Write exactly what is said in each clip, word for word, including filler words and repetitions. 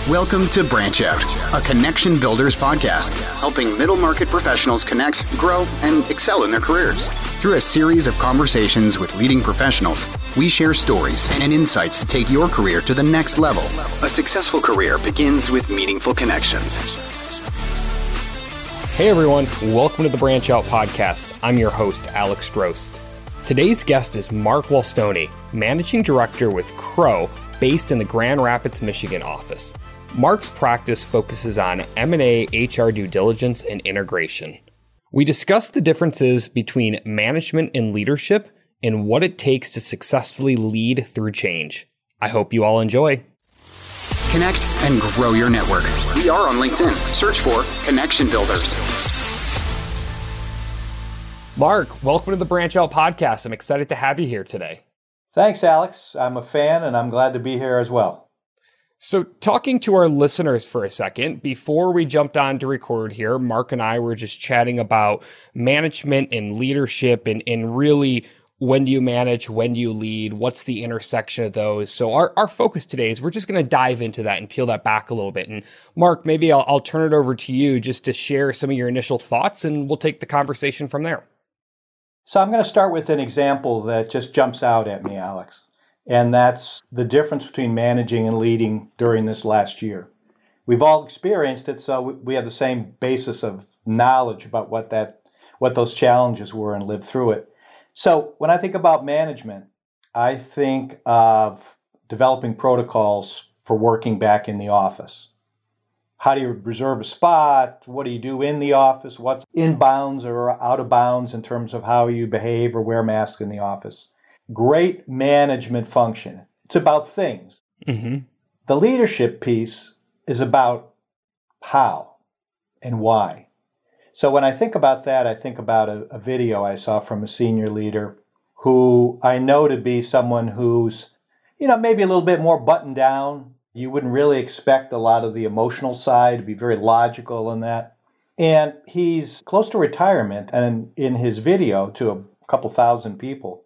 Welcome to Branch Out, a Connection Builders podcast, helping middle market professionals connect, grow, and excel in their careers. Through a series of conversations with leading professionals, we share stories and insights to take your career to the next level. A successful career begins with meaningful connections. Hey everyone, welcome to the Branch Out podcast. I'm your host, Alex Drost. Today's guest is Mark Walstone, Managing Director with Crow, based in the Grand Rapids, Michigan office. Mark's practice focuses on M and A, H R due diligence, and integration. We discuss the differences between management and leadership and what it takes to successfully lead through change. I hope you all enjoy. Connect and grow your network. We are on LinkedIn. Search for Connection Builders. Mark, welcome to the Branch Out podcast. I'm excited to have you here today. Thanks, Alex. I'm a fan and I'm glad to be here as well. So talking to our listeners for a second, before we jumped on to record here, Mark and I were just chatting about management and leadership and, and really when do you manage, when do you lead, what's the intersection of those. So our, our focus today is we're just going to dive into that and peel that back a little bit. And Mark, maybe I'll, I'll turn it over to you just to share some of your initial thoughts and we'll take the conversation from there. So I'm going to start with an example that just jumps out at me, Alex. And that's the difference between managing and leading during this last year. We've all experienced it, so we have the same basis of knowledge about what that, what those challenges were and lived through it. So when I think about management, I think of developing protocols for working back in the office. How do you reserve a spot? What do you do in the office? What's in bounds or out of bounds in terms of how you behave or wear masks in the office? Great management function. It's about things. Mm-hmm. The leadership piece is about how and why. So when I think about that, I think about a, a video I saw from a senior leader who I know to be someone who's, you know, maybe a little bit more buttoned down. You wouldn't really expect a lot of the emotional side to be very logical in that. And he's close to retirement. And in his video to a couple thousand people,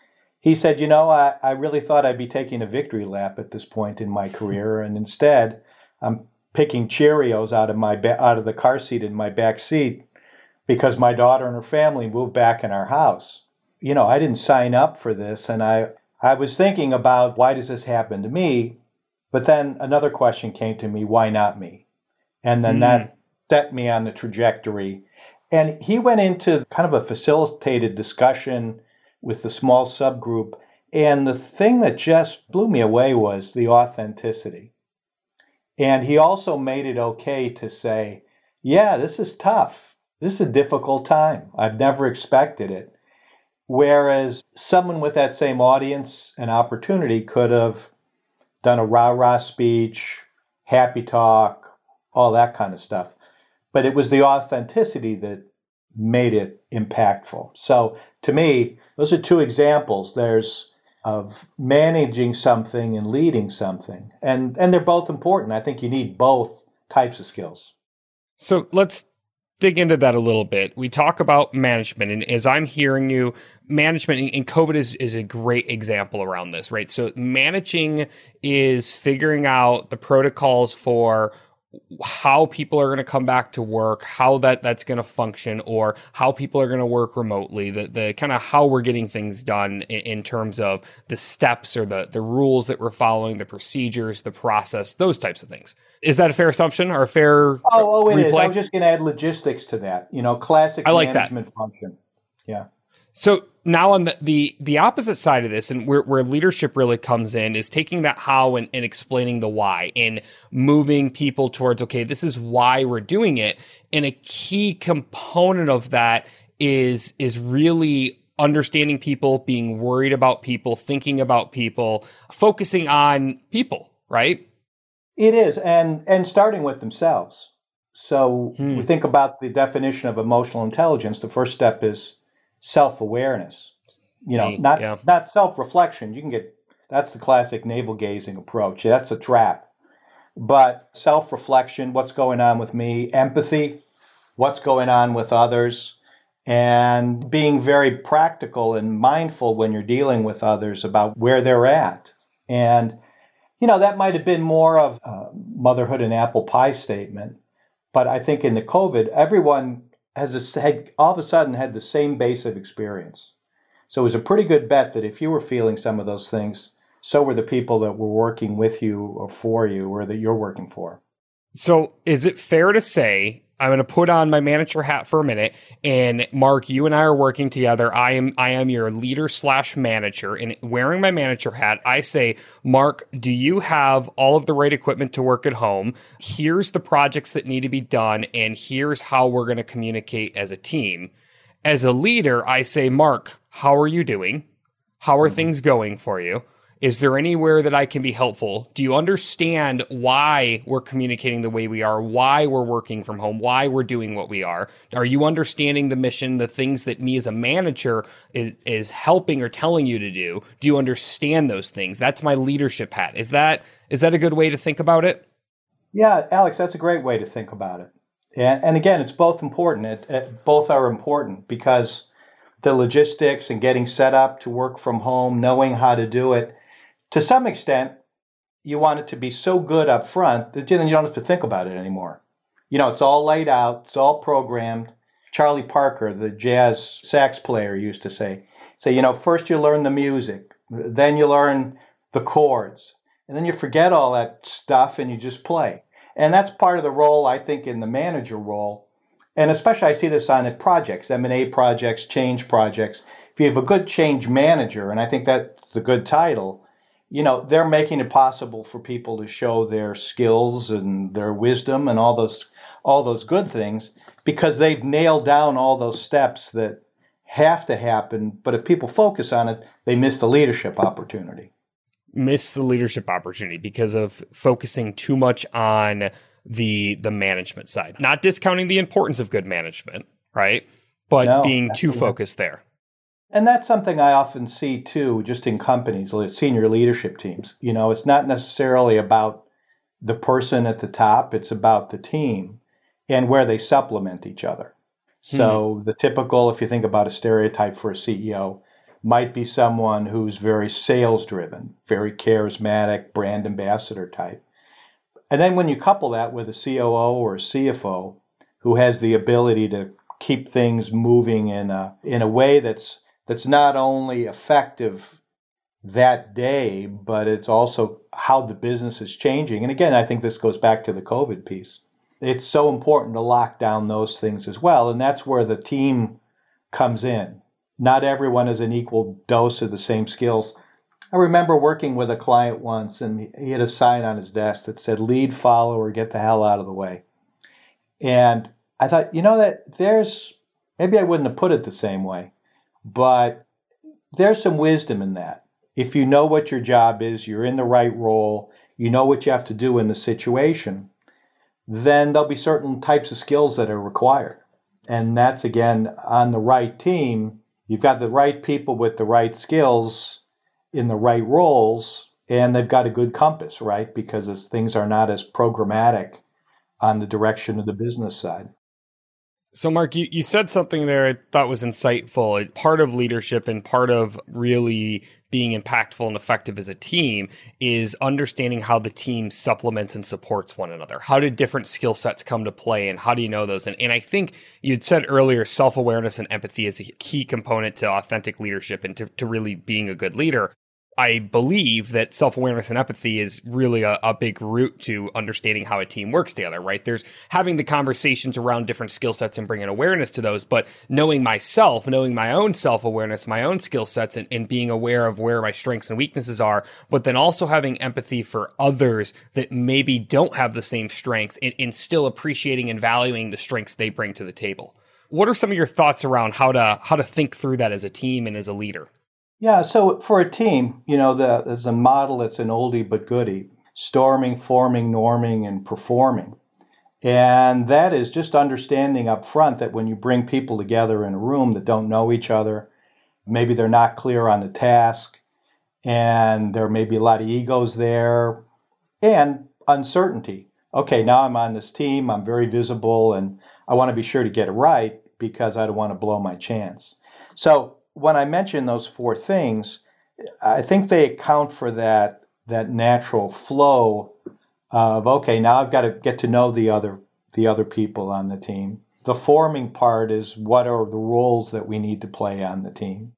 he said, you know, I, I really thought I'd be taking a victory lap at this point in my career. And instead, I'm picking Cheerios out of my ba- out of the car seat in my back seat because my daughter and her family moved back in our house. You know, I didn't sign up for this. And I, I was thinking about why does this happen to me? But then another question came to me, why not me? And then mm. that set me on the trajectory. And he went into kind of a facilitated discussion with the small subgroup. And the thing that just blew me away was the authenticity. And he also made it okay to say, yeah, this is tough. This is a difficult time. I've never expected it. Whereas someone with that same audience and opportunity could have done a rah-rah speech, happy talk, all that kind of stuff. But it was the authenticity that made it impactful. So to me, those are two examples. There's of managing something and leading something. And and they're both important. I think you need both types of skills. So let's dig into that a little bit. We talk about management, and as I'm hearing you, management and COVID is, is a great example around this, right? So managing is figuring out the protocols for how people are going to come back to work, how that that's going to function, or how people are going to work remotely, the the kind of how we're getting things done in, in terms of the steps or the, the rules that we're following, the procedures, the process, those types of things. Is that a fair assumption or a fair Oh, oh it replay? is. I was just going to add logistics to that. You know, classic I like management that. function. Yeah. So now on the, the, the opposite side of this, and where, where leadership really comes in, is taking that how and, and explaining the why and moving people towards, okay, this is why we're doing it. And a key component of that is, is really understanding people, being worried about people, thinking about people, focusing on people, right? It is. And, and starting with themselves. So Hmm. we think about the definition of emotional intelligence. The first step is self-awareness, you know, Me, not yeah. not self-reflection. You can get, that's the classic navel-gazing approach. That's a trap. But self-reflection, what's going on with me, empathy, what's going on with others, and being very practical and mindful when you're dealing with others about where they're at. And, you know, that might have been more of uh, motherhood and apple pie statement. But I think in the COVID, everyone has a, had all of a sudden had the same base of experience. So it was a pretty good bet that if you were feeling some of those things, so were the people that were working with you or for you or that you're working for. So is it fair to say, I'm going to put on my manager hat for a minute, and Mark, you and I are working together. I am I am your leader slash manager, and wearing my manager hat, I say, Mark, do you have all of the right equipment to work at home? Here's the projects that need to be done, and here's how we're going to communicate as a team. As a leader, I say, Mark, how are you doing? How are things going for you? Is there anywhere that I can be helpful? Do you understand why we're communicating the way we are, why we're working from home, why we're doing what we are? Are you understanding the mission, the things that me as a manager is, is helping or telling you to do? Do you understand those things? That's my leadership hat. Is that is that a good way to think about it? Yeah, Alex, that's a great way to think about it. And, and again, it's both important. It, it, both are important because the logistics and getting set up to work from home, knowing how to do it, to some extent, you want it to be so good up front that then you don't have to think about it anymore. You know, it's all laid out, it's all programmed. Charlie Parker, the jazz sax player, used to say, say, you know, first you learn the music, then you learn the chords, and then you forget all that stuff and you just play. And that's part of the role, I think, in the manager role. And especially I see this on at projects, M and A projects, change projects. If you have a good change manager, and I think that's the good title, you know, they're making it possible for people to show their skills and their wisdom and all those all those good things because they've nailed down all those steps that have to happen. But if people focus on it, they miss the leadership opportunity. Miss the leadership opportunity because of focusing too much on the the management side. Not discounting the importance of good management, right? But no, being absolutely. Too focused there. And that's something I often see too, just in companies, like senior leadership teams. You know, it's not necessarily about the person at the top, it's about the team and where they supplement each other. So hmm. the typical, if you think about a stereotype for a C E O, might be someone who's very sales driven, very charismatic, brand ambassador type. And then when you couple that with a C O O or a C F O who has the ability to keep things moving in a in a way that's that's not only effective that day, but it's also how the business is changing. And again, I think this goes back to the COVID piece. It's so important to lock down those things as well. And that's where the team comes in. Not everyone has an equal dose of the same skills. I remember working with a client once, and he had a sign on his desk that said, lead, follow, or get the hell out of the way. And I thought, you know, that there's, maybe I wouldn't have put it the same way, but there's some wisdom in that. If you know what your job is, you're in the right role, you know what you have to do in the situation, then there'll be certain types of skills that are required. And that's, again, on the right team, you've got the right people with the right skills in the right roles, and they've got a good compass, right? Because as things are not as programmatic on the direction of the business side. So, Mark, you, you said something there I thought was insightful. Part of leadership and part of really being impactful and effective as a team is understanding how the team supplements and supports one another. How did different skill sets come to play, and how do you know those? And, and I think you'd said earlier, self-awareness and empathy is a key component to authentic leadership and to, to really being a good leader. I believe that self-awareness and empathy is really a, a big root to understanding how a team works together, right? There's having the conversations around different skill sets and bringing awareness to those, but knowing myself, knowing my own self-awareness, my own skill sets, and, and being aware of where my strengths and weaknesses are, but then also having empathy for others that maybe don't have the same strengths and, and still appreciating and valuing the strengths they bring to the table. What are some of your thoughts around how to how to think through that as a team and as a leader? Yeah, so for a team, you know, the, there's a model that's an oldie but goodie, storming, forming, norming, and performing. And that is just understanding up front that when you bring people together in a room that don't know each other, maybe they're not clear on the task, and there may be a lot of egos there, and uncertainty. Okay, now I'm on this team, I'm very visible, and I want to be sure to get it right because I don't want to blow my chance. So when I mention those four things, I think they account for that that natural flow of, okay, now I've got to get to know the other the other people on the team. The forming part is what are the roles that we need to play on the team.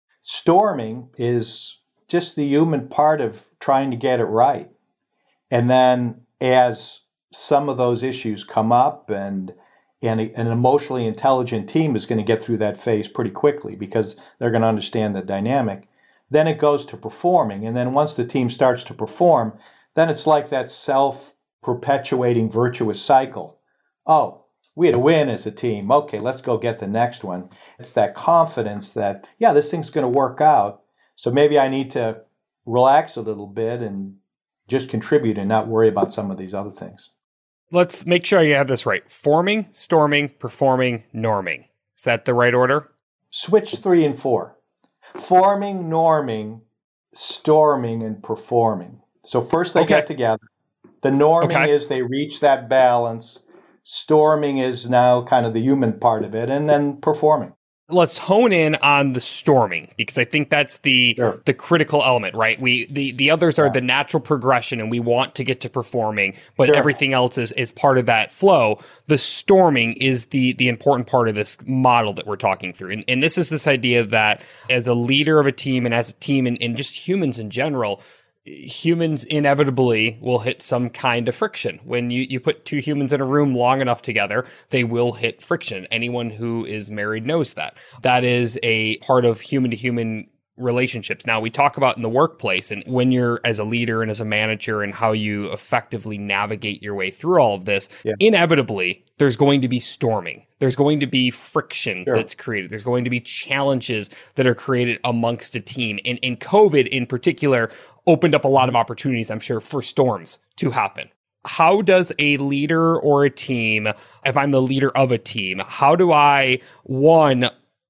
Storming is just the human part of trying to get it right. And then as some of those issues come up, and, and an emotionally intelligent team is going to get through that phase pretty quickly because they're going to understand the dynamic. Then it goes to performing. And then once the team starts to perform, then it's like that self-perpetuating virtuous cycle. Oh, we had a win as a team. Okay, let's go get the next one. It's that confidence that, yeah, this thing's going to work out. So maybe I need to relax a little bit and just contribute and not worry about some of these other things. Let's make sure you have this right. Forming, storming, performing, norming. Is that the right order? Switch three and four. Forming, norming, storming, and performing. So first they okay. get together. The norming okay. is they reach that balance. Storming is now kind of the human part of it, and then performing. Let's hone in on the storming, because I think that's the sure. the critical element, right? We the, the others are yeah. the natural progression, and we want to get to performing, but sure. everything else is, is part of that flow. The storming is the the important part of this model that we're talking through. And, and this is this idea that as a leader of a team and as a team and, and just humans in general, humans inevitably will hit some kind of friction. When you, you put two humans in a room long enough together, they will hit friction. Anyone who is married knows that. That is a part of human to human relationships. Now, we talk about in the workplace and when you're as a leader and as a manager and how you effectively navigate your way through all of this, yeah. inevitably, there's going to be storming. There's going to be friction sure. that's created. There's going to be challenges that are created amongst a team. And, and COVID in particular opened up a lot of opportunities, I'm sure, for storms to happen. How does a leader or a team, if I'm the leader of a team, how do I, one,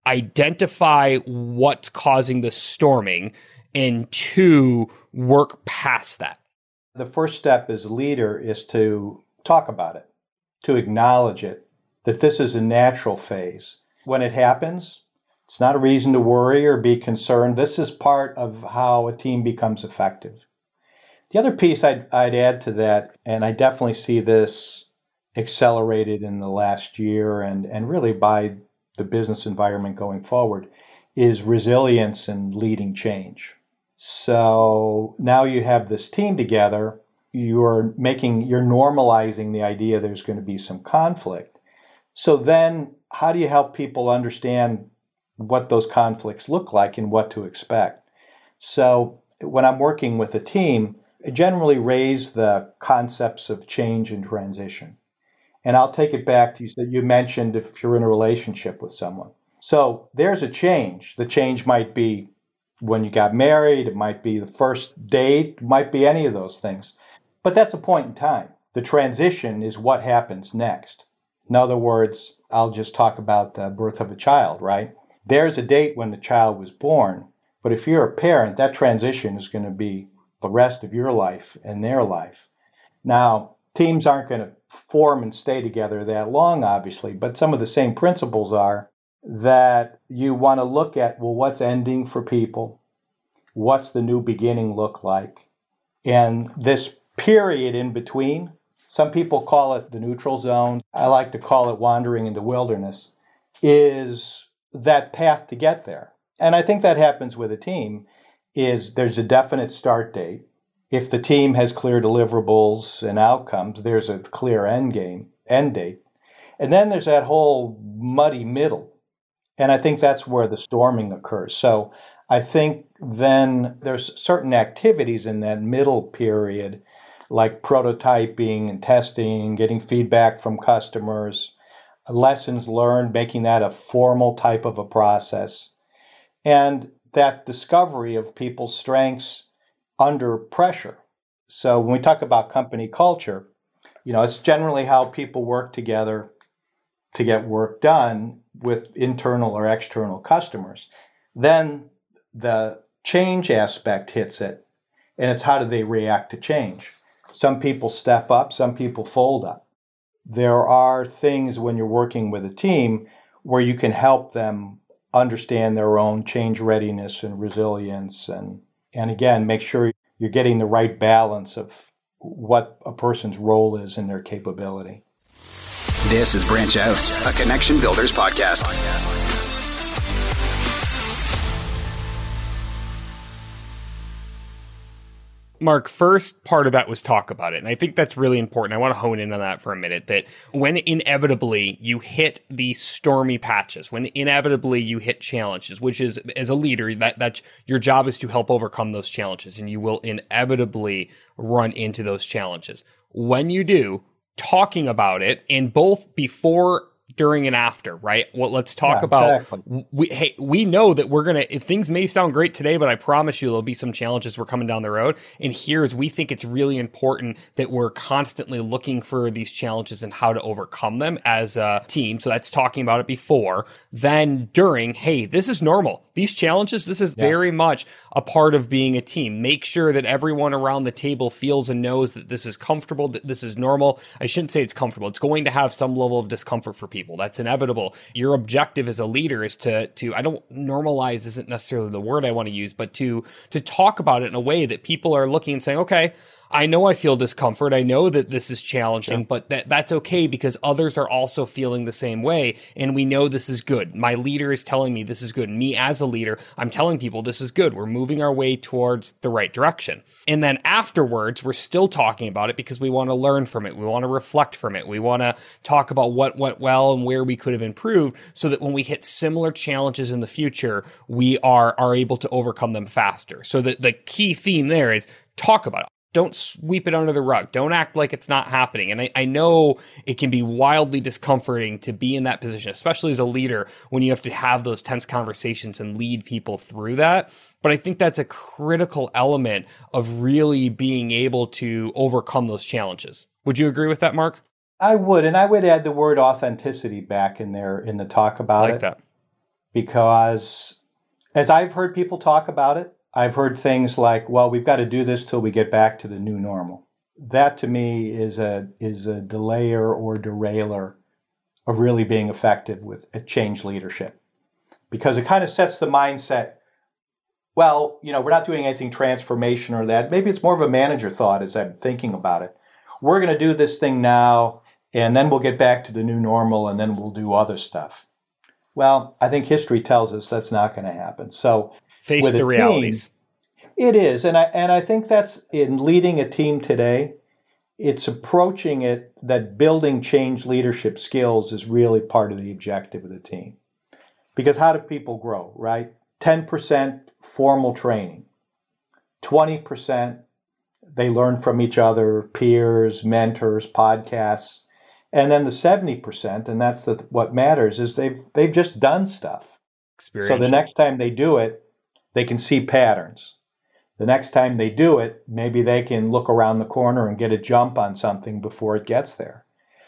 identify what's causing the storming, and two, work past that? The first step as a leader is to talk about it, to acknowledge it, that this is a natural phase. When it happens, it's not a reason to worry or be concerned. This is part of how a team becomes effective. The other piece I'd, I'd add to that, and I definitely see this accelerated in the last year and, and really by the business environment going forward, is resilience and leading change. So now you have this team together, you're making, you're normalizing the idea there's going to be some conflict. So then how do you help people understand what those conflicts look like and what to expect? So when I'm working with a team, I generally raise the concepts of change and transition. And I'll take it back to you. You mentioned if you're in a relationship with someone. So there's a change. The change might be when you got married. It might be the first date. It might be any of those things. But that's a point in time. The transition is what happens next. In other words, I'll just talk about the birth of a child, right? There's a date when the child was born. But if you're a parent, that transition is going to be the rest of your life and their life. Now, teams aren't going to form and stay together that long, obviously, but some of the same principles are that you want to look at, well, what's ending for people? What's the new beginning look like? And this period in between, some people call it the neutral zone. I like to call it wandering in the wilderness, is that path to get there. And I think that happens with a team, is there's a definite start date. If the team has clear deliverables and outcomes, there's a clear end game, end date. And then there's that whole muddy middle. And I think that's where the storming occurs. So I think then there's certain activities in that middle period, like prototyping and testing, getting feedback from customers, lessons learned, making that a formal type of a process. And that discovery of people's strengths under pressure. So when we talk about company culture, you know, it's generally how people work together to get work done with internal or external customers. Then the change aspect hits it, and it's how do they react to change? Some people step up, some people fold up. There are things when you're working with a team where you can help them understand their own change readiness and resilience, and and again, make sure you're getting the right balance of what a person's role is in their capability. This is Branch Out, a Connection Builders podcast. Mark, first part of that was talk about it. And I think that's really important. I want to hone in on that for a minute, that when inevitably you hit the stormy patches, when inevitably you hit challenges, which is, as a leader, that that's your job is to help overcome those challenges, and you will inevitably run into those challenges. When you do, talking about it in both before, during, and after, right? Well, let's talk yeah, about, exactly. we, hey, we know that we're going to, if things may sound great today, but I promise you there'll be some challenges we're coming down the road. And here's, we think it's really important that we're constantly looking for these challenges and how to overcome them as a team. So that's talking about it before. Then during, hey, this is normal. These challenges, this is yeah. very much a part of being a team. Make sure that everyone around the table feels and knows that this is comfortable, that this is normal. I shouldn't say it's comfortable. It's going to have some level of discomfort for people. That's inevitable. Your objective as a leader is to, to I don't, normalize isn't necessarily the word I want to use, but to, to talk about it in a way that people are looking and saying, okay, I know I feel discomfort. I know that this is challenging, yeah. but that that's okay because others are also feeling the same way. And we know this is good. My leader is telling me this is good. Me as a leader, I'm telling people this is good. We're moving our way towards the right direction. And then afterwards, we're still talking about it because we want to learn from it. We want to reflect from it. We want to talk about what went well and where we could have improved so that when we hit similar challenges in the future, we are, are able to overcome them faster. So the, the key theme there is talk about it. Don't sweep it under the rug. Don't act like it's not happening. And I, I know it can be wildly discomforting to be in that position, especially as a leader, when you have to have those tense conversations and lead people through that. But I think that's a critical element of really being able to overcome those challenges. Would you agree with that, Mark? I would. And I would add the word authenticity back in there in the talk about I like it. that. Because as I've heard people talk about it, I've heard things like, well, we've got to do this till we get back to the new normal. That to me is a is a delayer or derailer of really being effective with a change leadership. Because it kind of sets the mindset, well, you know, we're not doing anything transformation or that. Maybe it's more of a manager thought as I'm thinking about it. We're going to do this thing now, and then we'll get back to the new normal, and then we'll do other stuff. Well, I think history tells us that's not going to happen. So face the realities. Team, it is. And I and I think that's in leading a team today, it's approaching it that building change leadership skills is really part of the objective of the team. Because how do people grow, right? ten percent formal training, twenty percent they learn from each other, peers, mentors, podcasts, and then the seventy percent, and that's the, what matters, is they've they've just done stuff. So the next time they do it, they can see patterns. The next time they do it, maybe they can look around the corner and get a jump on something before it gets there.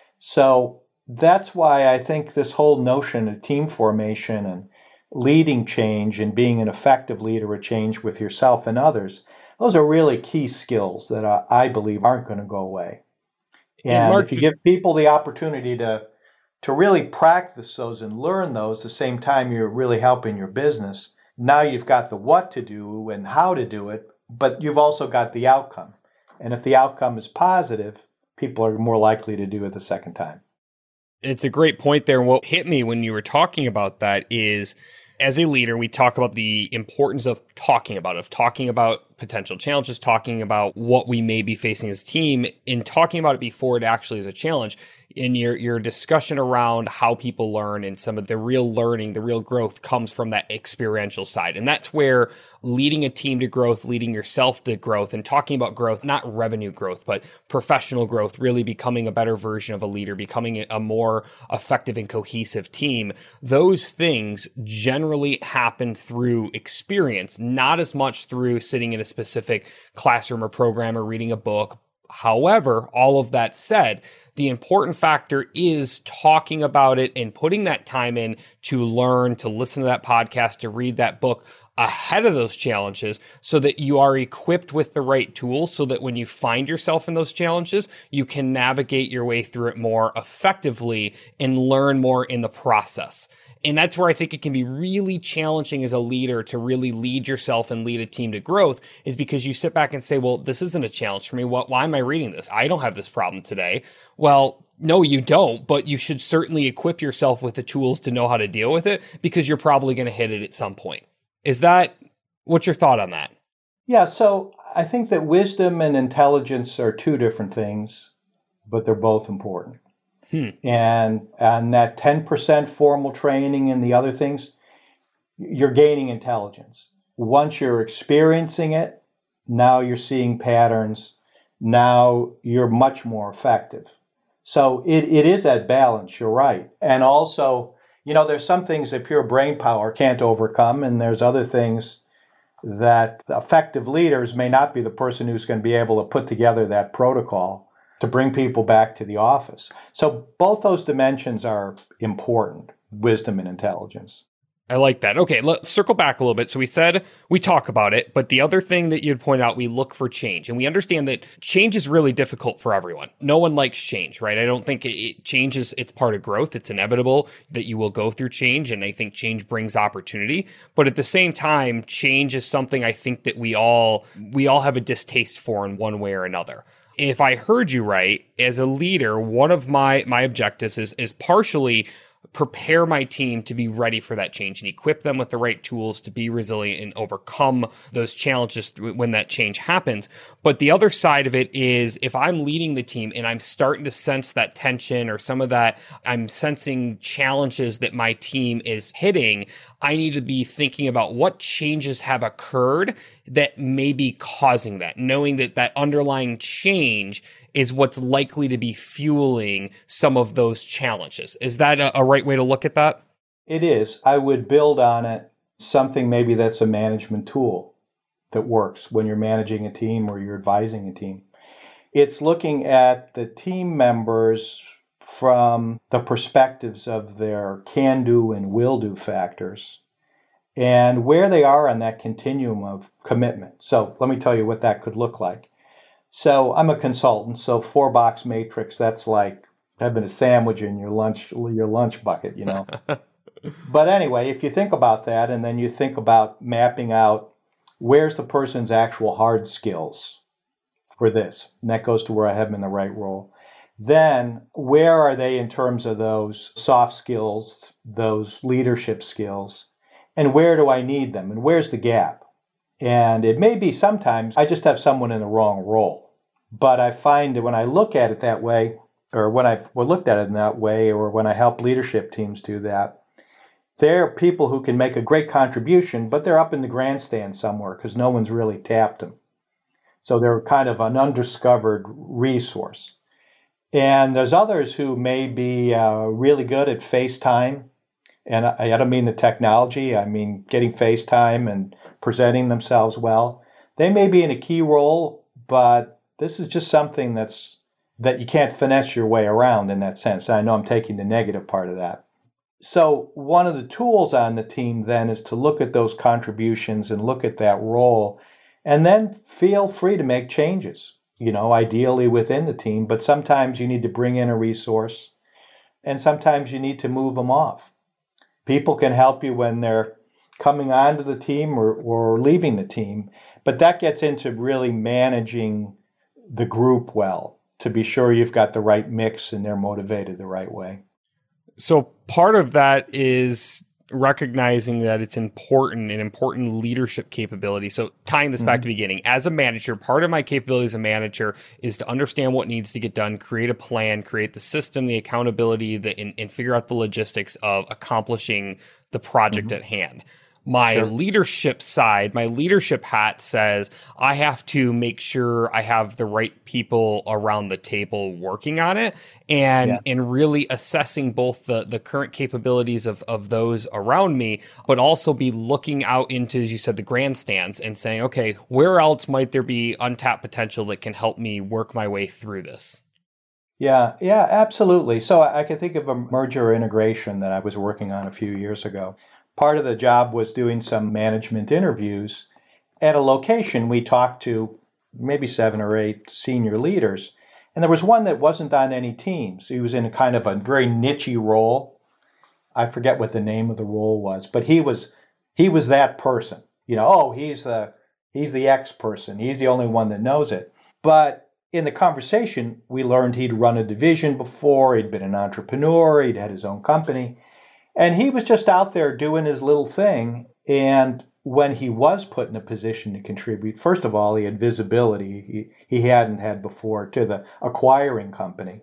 So that's why I think this whole notion of team formation and leading change and being an effective leader of change with yourself and others, those are really key skills that I, I believe aren't going to go away. And, and Mark, if you give people the opportunity to to really practice those and learn those, the same time you're really helping your business, now you've got the what to do and how to do it, but you've also got the outcome. And if the outcome is positive, people are more likely to do it the second time. It's a great point there. And what hit me when you were talking about that is, as a leader, we talk about the importance of talking about it, of talking about potential challenges, talking about what we may be facing as a team, in talking about it before it actually is a challenge. In your your discussion around how people learn and some of the real learning, the real growth comes from that experiential side. And that's where leading a team to growth, leading yourself to growth, and talking about growth, not revenue growth, but professional growth, really becoming a better version of a leader, becoming a more effective and cohesive team. Those things generally happen through experience, not as much through sitting in a specific classroom or program or reading a book. However, all of that said, the important factor is talking about it and putting that time in to learn, to listen to that podcast, to read that book, ahead of those challenges so that you are equipped with the right tools so that when you find yourself in those challenges, you can navigate your way through it more effectively and learn more in the process. And that's where I think it can be really challenging as a leader to really lead yourself and lead a team to growth, is because you sit back and say, well, this isn't a challenge for me. What, why am I reading this? I don't have this problem today. Well, no, you don't, but you should certainly equip yourself with the tools to know how to deal with it, because you're probably going to hit it at some point. Is that, what's your thought on that? Yeah, so I think that wisdom and intelligence are two different things, but they're both important. Hmm. And and that ten percent formal training and the other things, you're gaining intelligence. Once you're experiencing it, now you're seeing patterns. Now you're much more effective. So it, it is that balance, you're right. And also, you know, there's some things that pure brain power can't overcome, and there's other things that effective leaders may not be the person who's going to be able to put together that protocol to bring people back to the office. So both those dimensions are important, wisdom and intelligence. I like that. Okay, let's circle back a little bit. So we said we talk about it, but the other thing that you'd point out, we look for change. And we understand that change is really difficult for everyone. No one likes change, right? I don't think it, it change is, it's part of growth. It's inevitable that you will go through change. And I think change brings opportunity. But at the same time, change is something I think that we all, we all have a distaste for in one way or another. If I heard you right, as a leader, one of my, my objectives is, is partially prepare my team to be ready for that change and equip them with the right tools to be resilient and overcome those challenges when that change happens. But the other side of it is, if I'm leading the team and I'm starting to sense that tension or some of that, I'm sensing challenges that my team is hitting, I need to be thinking about what changes have occurred that may be causing that, knowing that that underlying change is what's likely to be fueling some of those challenges. Is that a, a right way to look at that? It is. I would build on it something maybe that's a management tool that works when you're managing a team or you're advising a team. It's looking at the team members from the perspectives of their can-do and will-do factors and where they are on that continuum of commitment. So let me tell you what that could look like. So I'm a consultant, so four box matrix, that's like having a sandwich in your lunch your lunch bucket, you know. But anyway, if you think about that, and then you think about mapping out where's the person's actual hard skills for this, and that goes to where I have them in the right role. Then where are they in terms of those soft skills, those leadership skills, and where do I need them, and where's the gap? And it may be sometimes I just have someone in the wrong role. But I find that when I look at it that way, or when I've looked at it in that way, or when I help leadership teams do that, they're people who can make a great contribution, but they're up in the grandstand somewhere because no one's really tapped them. So they're kind of an undiscovered resource. And there's others who may be uh, really good at FaceTime. And I, I don't mean the technology, I mean getting FaceTime and presenting themselves well. They may be in a key role, but this is just something that's that you can't finesse your way around in that sense. I know I'm taking the negative part of that. So one of the tools on the team then is to look at those contributions and look at that role, and then feel free to make changes, you know, ideally within the team. But sometimes you need to bring in a resource, and sometimes you need to move them off. People can help you when they're coming onto the team or, or leaving the team, but that gets into really managing the group well to be sure you've got the right mix and they're motivated the right way. So part of that is recognizing that it's important, an important leadership capability. So tying this mm-hmm. back to the beginning, as a manager, part of my capability as a manager is to understand what needs to get done, create a plan, create the system, the accountability, the, and, and figure out the logistics of accomplishing the project mm-hmm. at hand. My sure. leadership side, my leadership hat says I have to make sure I have the right people around the table working on it, and yeah. and really assessing both the, the current capabilities of, of those around me, but also be looking out into, as you said, the grandstands and saying, okay, where else might there be untapped potential that can help me work my way through this? Yeah, yeah, absolutely. So I can think of a merger integration that I was working on a few years ago. part of the job was doing some management interviews. At a location, we talked to maybe seven or eight senior leaders, and there was one that wasn't on any teams. He was in a kind of a very niche role. I forget what the name of the role was, but he was he was that person. You know, oh, he's the he's the X person. He's the only one that knows it. But in the conversation, we learned he'd run a division before. He'd been an entrepreneur. He'd had his own company. And he was just out there doing his little thing. And when he was put in a position to contribute, first of all, he had visibility he, he hadn't had before to the acquiring company.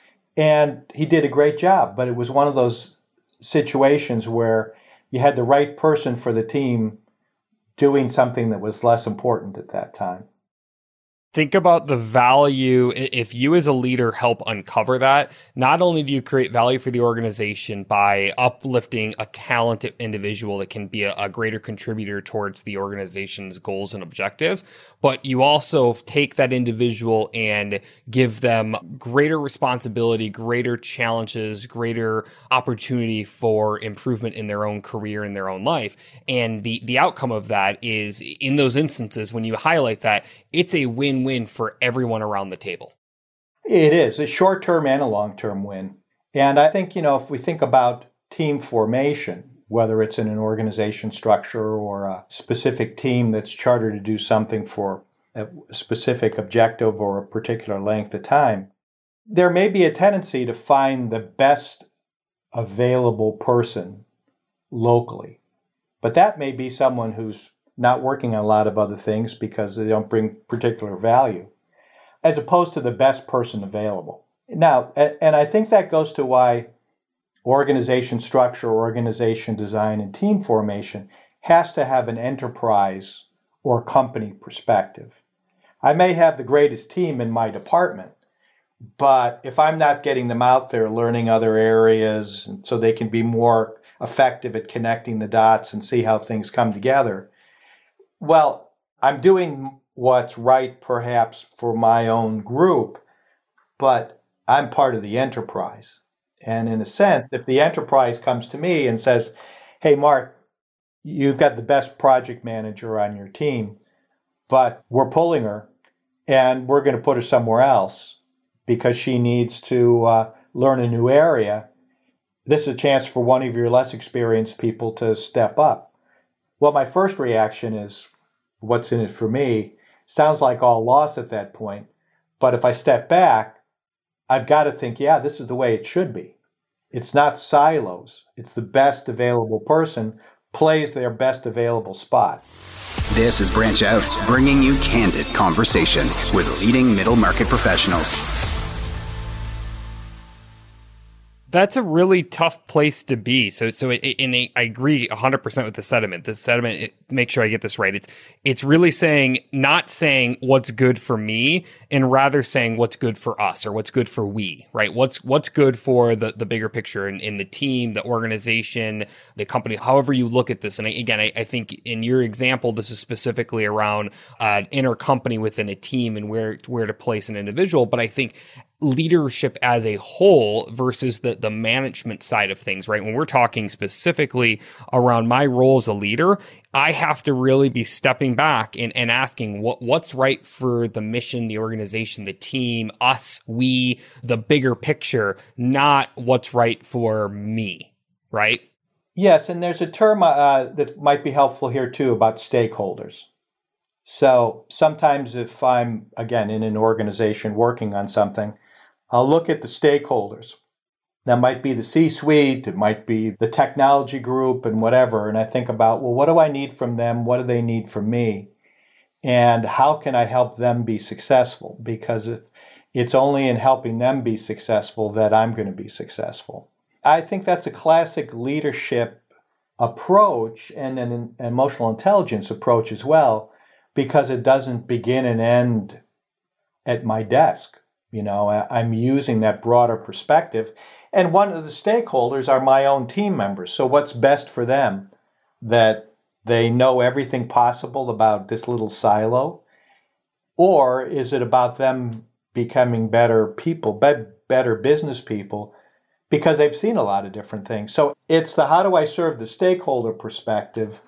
And he did a great job. But it was one of those situations where you had the right person for the team doing something that was less important at that time. Think about the value. If you as a leader help uncover that, not only do you create value for the organization by uplifting a talented individual that can be a, a greater contributor towards the organization's goals and objectives, but you also take that individual and give them greater responsibility, greater challenges, greater opportunity for improvement in their own career, in their own life. And the, the outcome of that is, in those instances, when you highlight that, it's a win-win for everyone around the table. It is a short-term and a long-term win. And I think, you know, if we think about team formation, whether it's in an organization structure or a specific team that's chartered to do something for a specific objective or a particular length of time, there may be a tendency to find the best available person locally. But that may be someone who's not working on a lot of other things because they don't bring particular value, as opposed to the best person available. Now, and I think that goes to why organization structure, organization design, and team formation has to have an enterprise or company perspective. I may have the greatest team in my department, but if I'm not getting them out there learning other areas so they can be more effective at connecting the dots and see how things come together, well, I'm doing what's right perhaps for my own group, but I'm part of the enterprise. And in a sense, if the enterprise comes to me and says, hey, Mark, you've got the best project manager on your team, but we're pulling her and we're going to put her somewhere else because she needs to uh, learn a new area. This is a chance for one of your less experienced people to step up. Well, my first reaction is, what's in it for me? Sounds like all loss at that point. But if I step back, I've got to think, yeah, this is the way it should be. It's not silos. It's the best available person plays their best available spot. This is Branch Out, bringing you candid conversations with leading middle market professionals. That's a really tough place to be. So, so, it, and I agree one hundred percent with the sentiment. The sentiment, it, make sure I get this right. It's, it's really saying, not saying what's good for me, and rather saying what's good for us or what's good for we, right? What's, what's good for the, the bigger picture in, in the team, the organization, the company, however you look at this. And again, I, I think in your example, this is specifically around uh, inner company within a team and where, where to place an individual. But I think leadership as a whole versus the, the management side of things, right? When we're talking specifically around my role as a leader, I have to really be stepping back and, and asking what, what's right for the mission, the organization, the team, us, we, the bigger picture, not what's right for me, right? Yes, and there's a term uh, that might be helpful here too about stakeholders. So sometimes if I'm, again, in an organization working on something, I'll look at the stakeholders. That might be the C-suite, it might be the technology group and whatever. And I think about, well, what do I need from them? What do they need from me? And how can I help them be successful? Because it's only in helping them be successful that I'm going to be successful. I think that's a classic leadership approach and an emotional intelligence approach as well, because it doesn't begin and end at my desk. You know, I'm using that broader perspective. And one of the stakeholders are my own team members. So what's best for them? That they know everything possible about this little silo? Or is it about them becoming better people, better business people because they've seen a lot of different things. So it's the how do I serve the stakeholder perspective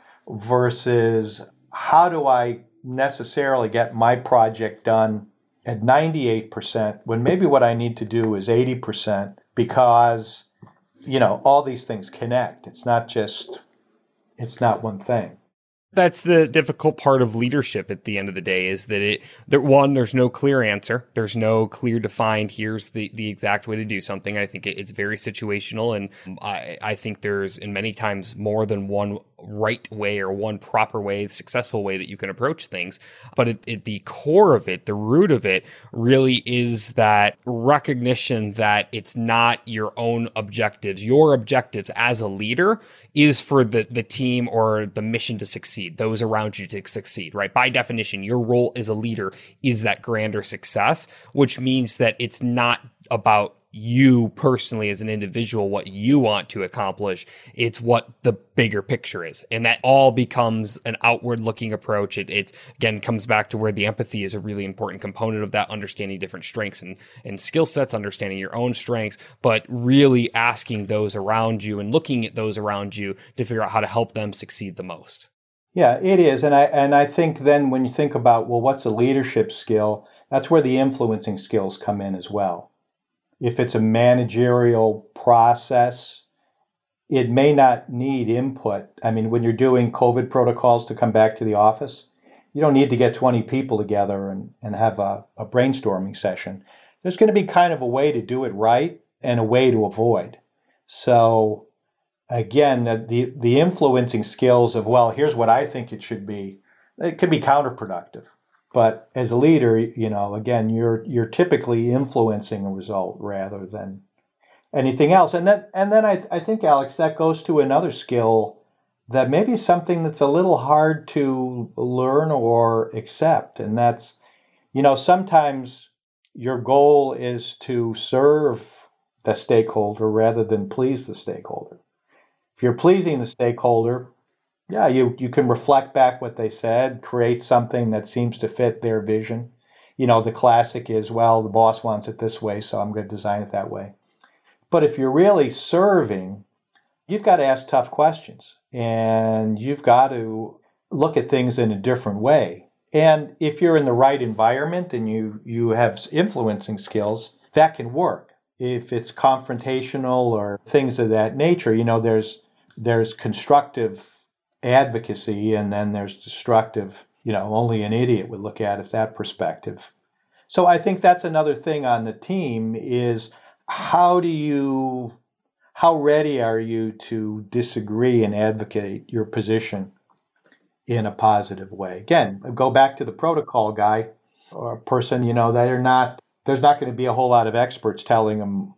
versus how do I necessarily get my project done at ninety-eight percent when maybe what I need to do is eighty percent because, you know, all these things connect. It's not just, it's not one thing. That's the difficult part of leadership at the end of the day is that it, that one, there's no clear answer. There's no clear defined, here's the, the exact way to do something. I think it, it's very situational. And I, I think there's in many times more than one right way or one proper way, successful way that you can approach things. But at, at the core of it, the root of it really is that recognition that it's not your own objectives. Your objectives as a leader is for the, the team or the mission to succeed, those around you to succeed, right? By definition, your role as a leader is that grander success, which means that it's not about you personally as an individual, what you want to accomplish. It's what the bigger picture is. And that all becomes an outward looking approach. It, it again comes back to where the empathy is a really important component of that, understanding different strengths and, and skill sets, understanding your own strengths, but really asking those around you and looking at those around you to figure out how to help them succeed the most. Yeah, it is. And I, and I think then when you think about, well, what's a leadership skill? That's where the influencing skills come in as well. If it's a managerial process, it may not need input. I mean, when you're doing COVID protocols to come back to the office, you don't need to get twenty people together and, and have a, a brainstorming session. There's going to be kind of a way to do it right and a way to avoid. So again, the, the influencing skills of, well, here's what I think it should be, it could be counterproductive. But as a leader, you know, again, you're you're typically influencing a result rather than anything else. And then and then I I think, Alex, that goes to another skill that maybe is something that's a little hard to learn or accept. And that's, you know, sometimes your goal is to serve the stakeholder rather than please the stakeholder. If you're pleasing the stakeholder, yeah, you, you can reflect back what they said, create something that seems to fit their vision. You know, the classic is, well, the boss wants it this way, so I'm going to design it that way. But if you're really serving, you've got to ask tough questions and you've got to look at things in a different way. And if you're in the right environment and you, you have influencing skills, that can work. If it's confrontational or things of that nature, you know, there's there's constructive advocacy, and then there's destructive, you know, only an idiot would look at it that perspective. So I think that's another thing on the team is how do you, how ready are you to disagree and advocate your position in a positive way? Again, go back to the protocol guy or person, you know, they're not, there's not going to be a whole lot of experts telling them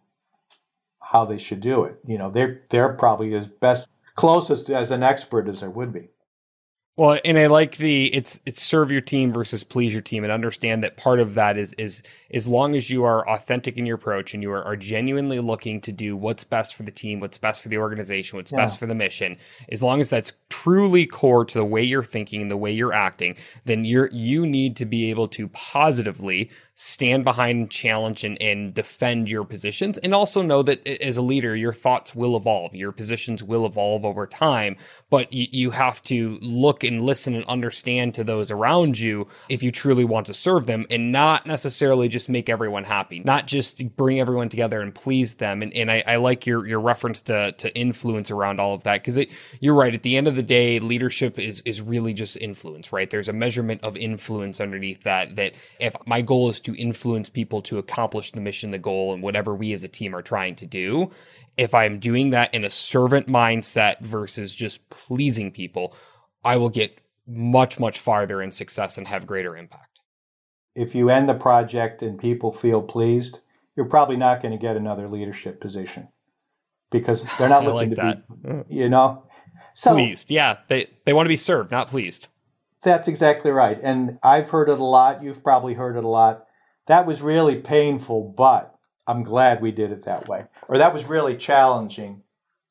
how they should do it. You know, they're, they're probably as best closest as an expert as there would be. Well, and I like the it's it's serve your team versus please your team, and understand that part of that is is as long as you are authentic in your approach and you are, are genuinely looking to do what's best for the team, what's best for the organization, what's yeah. best for the mission, as long as that's truly core to the way you're thinking and the way you're acting, then you're you need to be able to positively stand behind, challenge, and, and defend your positions, and also know that as a leader, your thoughts will evolve, your positions will evolve over time, but you, you have to look and listen and understand to those around you if you truly want to serve them, and not necessarily just make everyone happy, not just bring everyone together and please them. And, and I, I like your your reference to to influence around all of that, because you're right. At the end of the day, leadership is is really just influence, right? There's a measurement of influence underneath that, that if my goal is to influence people to accomplish the mission, the goal, and whatever we as a team are trying to do, if I'm doing that in a servant mindset versus just pleasing people, I will get much, much farther in success and have greater impact. If you end the project and people feel pleased, you're probably not going to get another leadership position because they're not looking like to that. be, you know, so, pleased. Yeah, they they want to be served, not pleased. That's exactly right. And I've heard it a lot. You've probably heard it a lot. That was really painful, but I'm glad we did it that way. Or that was really challenging,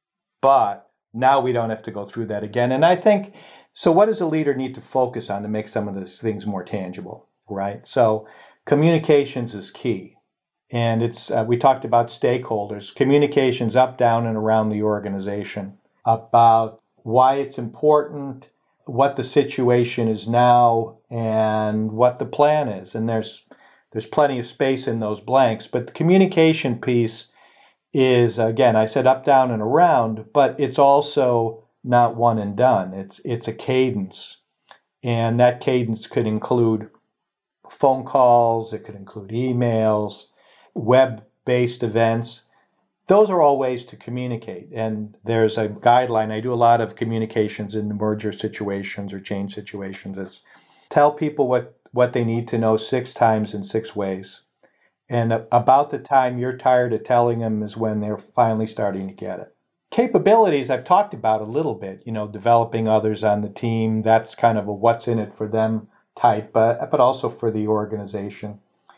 but now we don't have to go through that again. And I think, so what does a leader need to focus on to make some of these things more tangible, right? So communications is key. And it's uh, we talked about stakeholders, communications up, down, and around the organization, about why it's important, what the situation is now, and what the plan is. And there's there's plenty of space in those blanks. But the communication piece is, again, I said up, down, and around, but it's also not one and done. It's it's a cadence. And that cadence could include phone calls, it could include emails, web-based events. Those are all ways to communicate. And there's a guideline. I do a lot of communications in merger situations or change situations. It's tell people what, what they need to know six times in six ways. And about the time you're tired of telling them is when they're finally starting to get it. Capabilities I've talked about a little bit, you know, developing others on the team. That's kind of a what's in it for them type, but, but also for the organization.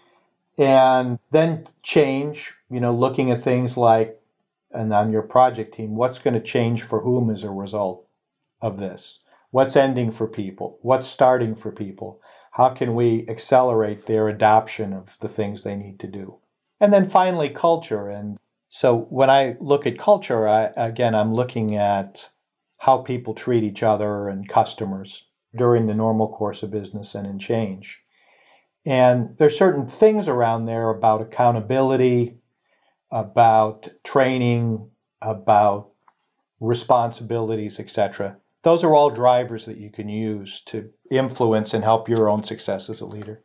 And then change, you know, looking at things like, and on your project team, what's going to change for whom as a result of this? What's ending for people? What's starting for people? How can we accelerate their adoption of the things they need to do? And then finally, culture. And so when I look at culture, I, again, I'm looking at how people treat each other and customers during the normal course of business and in change. And there's certain things around there about accountability, about training, about responsibilities, et cetera. Those are all drivers that you can use to influence and help your own success as a leader.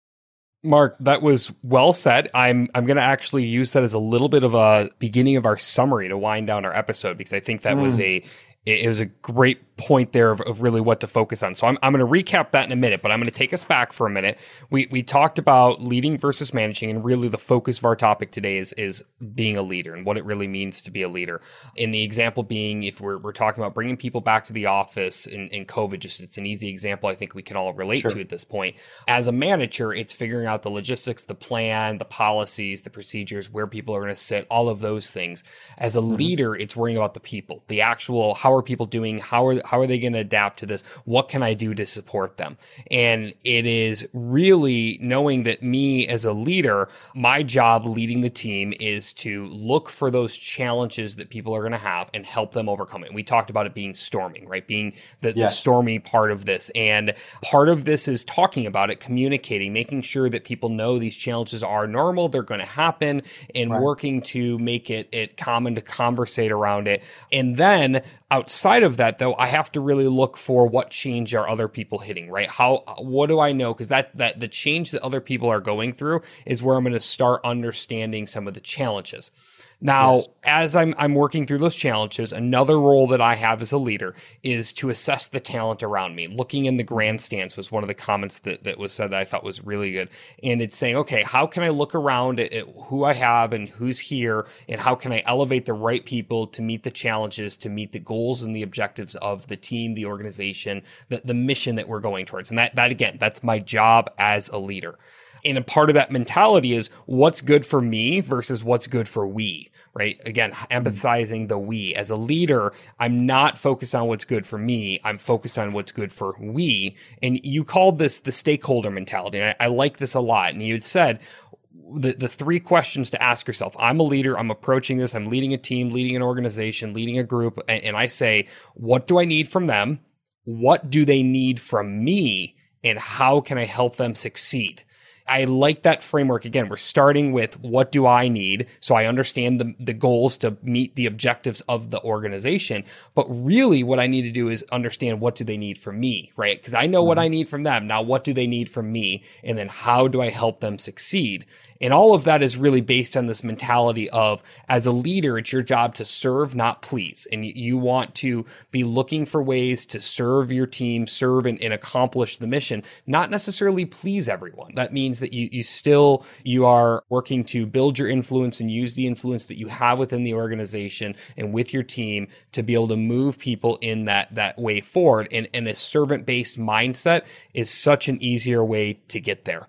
Mark, that was well said. I'm I'm going to actually use that as a little bit of a beginning of our summary to wind down our episode, because I think that mm. was a it was a great point there of, of really what to focus on. So I'm I'm going to recap that in a minute, but I'm going to take us back for a minute. We we talked about leading versus managing, and really the focus of our topic today is is being a leader and what it really means to be a leader. In the example being, if we're we're talking about bringing people back to the office in, in COVID, just it's an easy example I think we can all relate sure. to at this point. As a manager, it's figuring out the logistics, the plan, the policies, the procedures, where people are going to sit, all of those things. As a mm-hmm. leader, it's worrying about the people, the actual how are people doing? How are how are they going to adapt to this? What can I do to support them? And it is really knowing that me as a leader, my job leading the team is to look for those challenges that people are going to have and help them overcome it. And we talked about it being storming, right? Being the, yes. the stormy part of this. And part of this is talking about it, communicating, making sure that people know these challenges are normal, they're going to happen, and right. working to make it, it common to conversate around it. And then outside of that, though, I have to really look for what change are other people hitting, right? How, what do I know? Because that, that the change that other people are going through is where I'm going to start understanding some of the challenges. Now, yes. as I'm I'm working through those challenges, another role that I have as a leader is to assess the talent around me. Looking in the grandstands was one of the comments that, that was said that I thought was really good. And it's saying, okay, how can I look around at, at who I have and who's here, and how can I elevate the right people to meet the challenges, to meet the goals and the objectives of the team, the organization, the, the mission that we're going towards. And that that again, that's my job as a leader. And a part of that mentality is what's good for me versus what's good for we, right? Again, empathizing the we. As a leader, I'm not focused on what's good for me. I'm focused on what's good for we. And you called this the stakeholder mentality. And I, I like this a lot. And you had said the, the three questions to ask yourself. I'm a leader. I'm approaching this. I'm leading a team, leading an organization, leading a group. And, and I say, what do I need from them? What do they need from me? And how can I help them succeed? I like that framework. Again, we're starting with what do I need? So I understand the, the goals to meet the objectives of the organization. But really what I need to do is understand what do they need from me, right? Because I know mm-hmm. what I need from them. Now, what do they need from me? And then how do I help them succeed? And all of that is really based on this mentality of, as a leader, it's your job to serve, not please. And you want to be looking for ways to serve your team, serve and, and accomplish the mission, not necessarily please everyone. That means that you, you still, you are working to build your influence and use the influence that you have within the organization and with your team to be able to move people in that, that way forward. And, and a servant-based mindset is such an easier way to get there.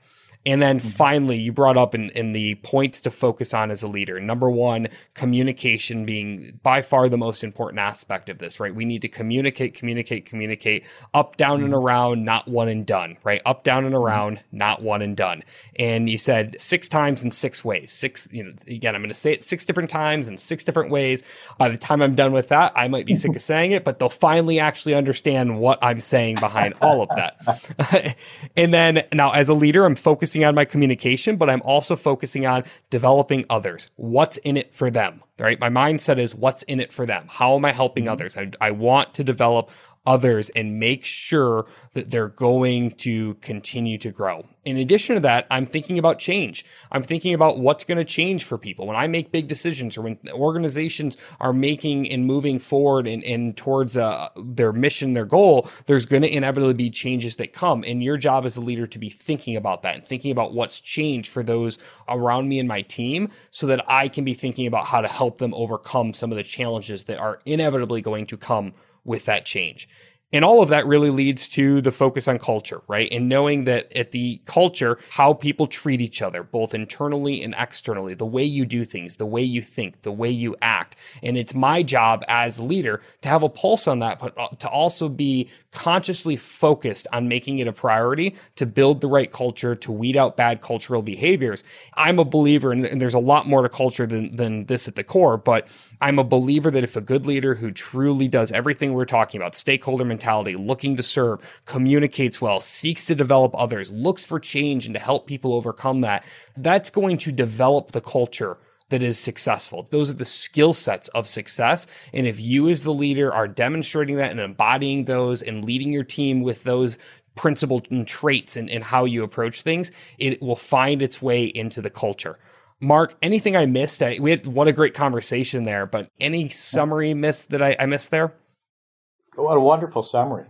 And then finally, you brought up in, in the points to focus on as a leader. Number one, communication being by far the most important aspect of this, right? We need to communicate, communicate, communicate, up, down, and around, not one and done, right? Up, down, and around, not one and done. And you said six times in six ways. Six, you know, again, I'm going to say it six different times in six different ways. By the time I'm done with that, I might be sick of saying it, but they'll finally actually understand what I'm saying behind all of that. And then now as a leader, I'm focusing on my communication, but I'm also focusing on developing others. What's in it for them, right? My mindset is what's in it for them? How am I helping mm-hmm. others? I, I want to develop others and make sure that they're going to continue to grow. In addition to that, I'm thinking about change. I'm thinking about what's going to change for people. When I make big decisions or when organizations are making and moving forward and, and towards uh, their mission, their goal, there's going to inevitably be changes that come. And your job as a leader to be thinking about that and thinking about what's changed for those around me and my team so that I can be thinking about how to help them overcome some of the challenges that are inevitably going to come with that change. And all of that really leads to the focus on culture, right? And knowing that at the culture, how people treat each other, both internally and externally, the way you do things, the way you think, the way you act. And it's my job as a leader to have a pulse on that, but to also be consciously focused on making it a priority to build the right culture, to weed out bad cultural behaviors. I'm a believer, and there's a lot more to culture than, than this at the core, but I'm a believer that if a good leader who truly does everything we're talking about, stakeholder mentality, looking to serve, communicates well, seeks to develop others, looks for change and to help people overcome that, that's going to develop the culture that is successful. Those are the skill sets of success. And if you as the leader are demonstrating that and embodying those and leading your team with those principles and traits and, and how you approach things, it will find its way into the culture. Mark, anything I missed? I, we had what a great conversation there, but any summary missed that I, I missed there? What a wonderful summary.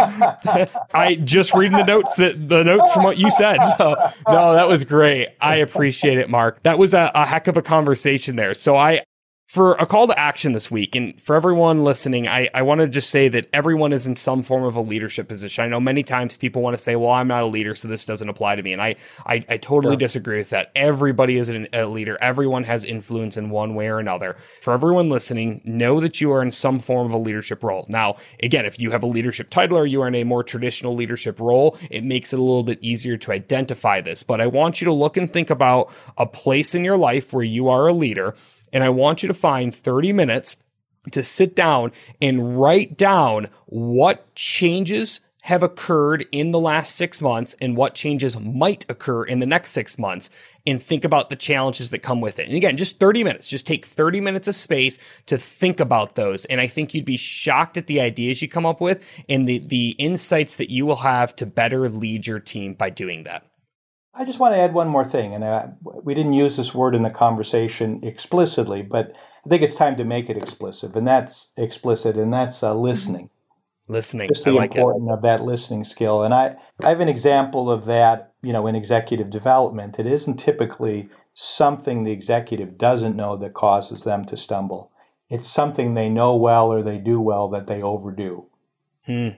I just reading the notes that the notes from what you said. So no, that was great. I appreciate it, Mark. That was a, a heck of a conversation there. So I, for a call to action this week, and for everyone listening, I, I want to just say that everyone is in some form of a leadership position. I know many times people want to say, well, I'm not a leader, so this doesn't apply to me. And I I, I totally yeah. disagree with that. Everybody is an, a leader. Everyone has influence in one way or another. For everyone listening, know that you are in some form of a leadership role. Now, again, if you have a leadership title or you are in a more traditional leadership role, it makes it a little bit easier to identify this. But I want you to look and think about a place in your life where you are a leader. And I want you to find thirty minutes to sit down and write down what changes have occurred in the last six months and what changes might occur in the next six months and think about the challenges that come with it. And again, just thirty minutes, just take thirty minutes of space to think about those. And I think you'd be shocked at the ideas you come up with and the, the insights that you will have to better lead your team by doing that. I just want to add one more thing, and I, we didn't use this word in the conversation explicitly, but I think it's time to make it explicit, and that's explicit, and that's uh, listening. Listening, just the I like importance it. of that listening skill. And I, I have an example of that, you know, in executive development. It isn't typically something the executive doesn't know that causes them to stumble. It's something they know well or they do well that they overdo. Hmm.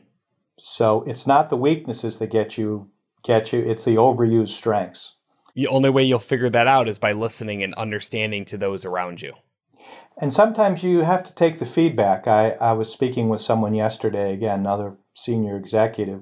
So it's not the weaknesses that get you get you. It's the overused strengths. The only way you'll figure that out is by listening and understanding to those around you. And sometimes you have to take the feedback. I, I was speaking with someone yesterday, again, another senior executive,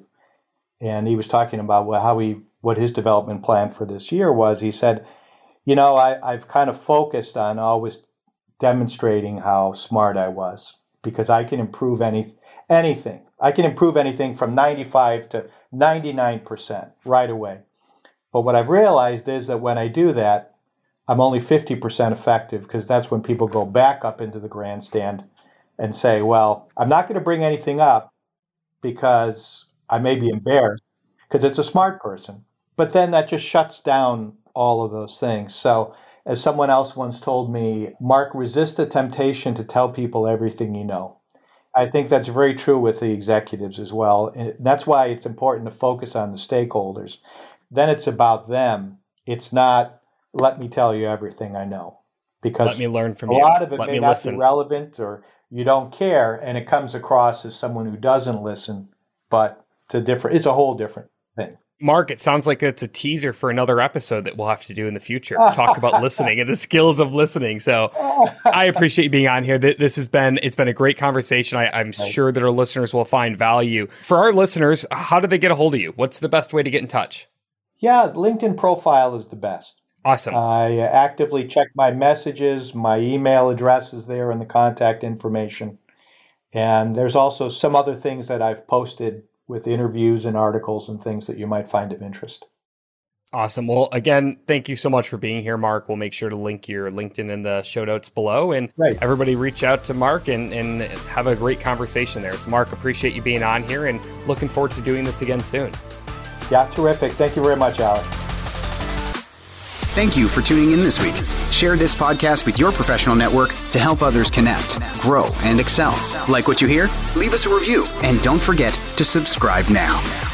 and he was talking about well, how he, what his development plan for this year was. He said, you know, I, I've kind of focused on always demonstrating how smart I was because I can improve any anything. I can improve anything from ninety-five to ninety-nine percent right away. But what I've realized is that when I do that, I'm only fifty percent effective because that's when people go back up into the grandstand and say, well, I'm not going to bring anything up because I may be embarrassed because it's a smart person. But then that just shuts down all of those things. So as someone else once told me, Mark, resist the temptation to tell people everything you know. I think that's very true with the executives as well. And that's why it's important to focus on the stakeholders. Then it's about them. It's not, let me tell you everything I know. Because let me learn from a you. lot of it let may me not listen. be relevant or you don't care, and it comes across as someone who doesn't listen, but it's a different, it's a whole different thing. Mark, it sounds like it's a teaser for another episode that we'll have to do in the future. Talk about listening and the skills of listening. So I appreciate you being on here. This has been, it's been a great conversation. I, I'm sure that our listeners will find value. For our listeners, how do they get a hold of you? What's the best way to get in touch? Yeah, LinkedIn profile is the best. Awesome. I actively check my messages. My email address is there in the contact information. And there's also some other things that I've posted with interviews and articles and things that you might find of interest. Awesome. Well, again, thank you so much for being here, Mark. We'll make sure to link your LinkedIn in the show notes below. And right. Everybody reach out to Mark and, and have a great conversation there. So, Mark, appreciate you being on here and looking forward to doing this again soon. Yeah, terrific. Thank you very much, Alex. Thank you for tuning in this week. Share this podcast with your professional network to help others connect, grow, and excel. Like what you hear? Leave us a review. And don't forget to subscribe now.